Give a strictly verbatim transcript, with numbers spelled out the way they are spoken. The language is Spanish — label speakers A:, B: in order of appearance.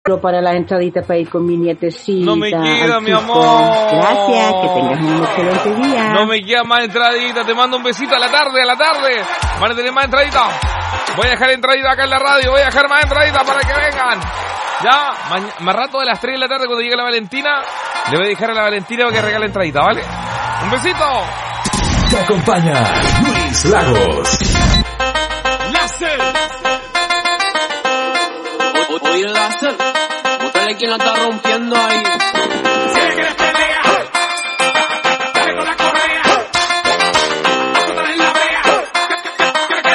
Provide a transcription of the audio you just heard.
A: para las entraditas para ir con mi nietecita.
B: No me queda, mi amor.
A: Gracias, que tengas un excelente día.
B: No me queda más entradita, te mando un besito a la tarde, a la tarde. Van a tener más entradita. Voy a dejar entradita acá en la radio, voy a dejar más entradita para que vengan. Ya, ma- más rato de las tres de la tarde cuando llegue la Valentina, le voy a dejar a la Valentina para que regale entradita, ¿vale? Un besito.
C: Te acompaña Luis Lagos.
D: Láser. Oye, Láser, búscale quien la está rompiendo ahí.